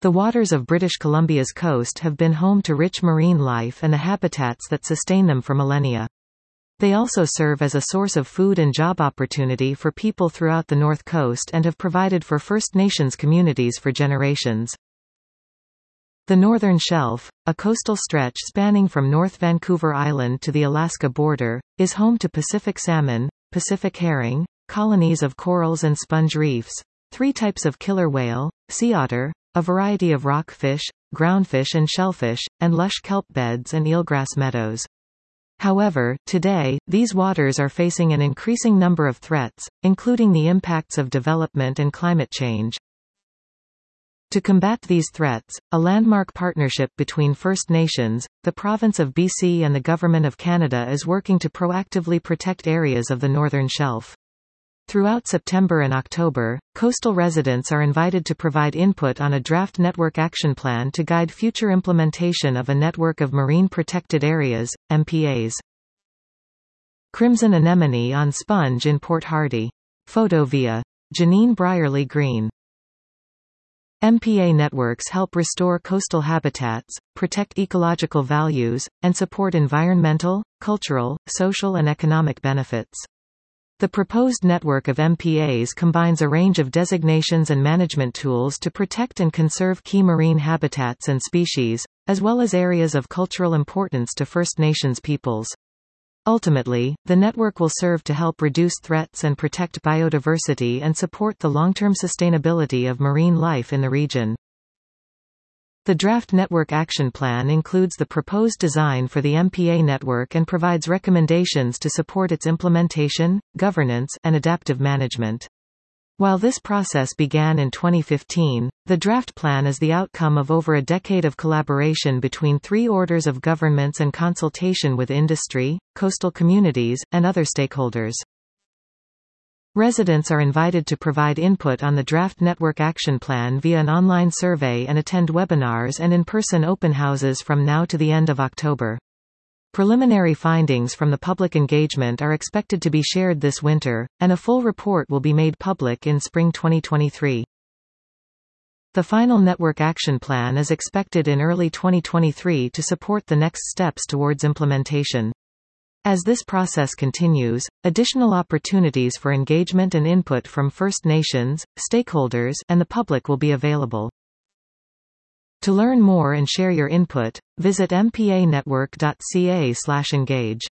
The waters of British Columbia's coast have been home to rich marine life and the habitats that sustain them for millennia. They also serve as a source of food and job opportunity for people throughout the North Coast and have provided for First Nations communities for generations. The Northern Shelf, a coastal stretch spanning from North Vancouver Island to the Alaska border, is home to Pacific salmon, Pacific herring, colonies of corals and sponge reefs, 3 types of killer whale, sea otter, a variety of rockfish, groundfish and shellfish, and lush kelp beds and eelgrass meadows. However, today, these waters are facing an increasing number of threats, including the impacts of development and climate change. To combat these threats, a landmark partnership between First Nations, the Province of BC and the Government of Canada is working to proactively protect areas of the Northern Shelf. Throughout September and October, coastal residents are invited to provide input on a draft network action plan to guide future implementation of a network of marine protected areas, MPAs. Crimson anemone on sponge in Port Hardy. Photo via Janine Brierly Green. MPA networks help restore coastal habitats, protect ecological values, and support environmental, cultural, social and economic benefits. The proposed network of MPAs combines a range of designations and management tools to protect and conserve key marine habitats and species, as well as areas of cultural importance to First Nations peoples. Ultimately, the network will serve to help reduce threats and protect biodiversity and support the long-term sustainability of marine life in the region. The draft Network Action Plan includes the proposed design for the MPA network and provides recommendations to support its implementation, governance, and adaptive management. While this process began in 2015, the draft plan is the outcome of over a decade of collaboration between 3 orders of governments and consultation with industry, coastal communities, and other stakeholders. Residents are invited to provide input on the draft Network Action Plan via an online survey and attend webinars and in-person open houses from now to the end of October. Preliminary findings from the public engagement are expected to be shared this winter, and a full report will be made public in spring 2023. The final Network Action Plan is expected in early 2023 to support the next steps towards implementation. As this process continues, additional opportunities for engagement and input from First Nations, stakeholders, and the public will be available. To learn more and share your input, visit mpanetwork.ca/engage.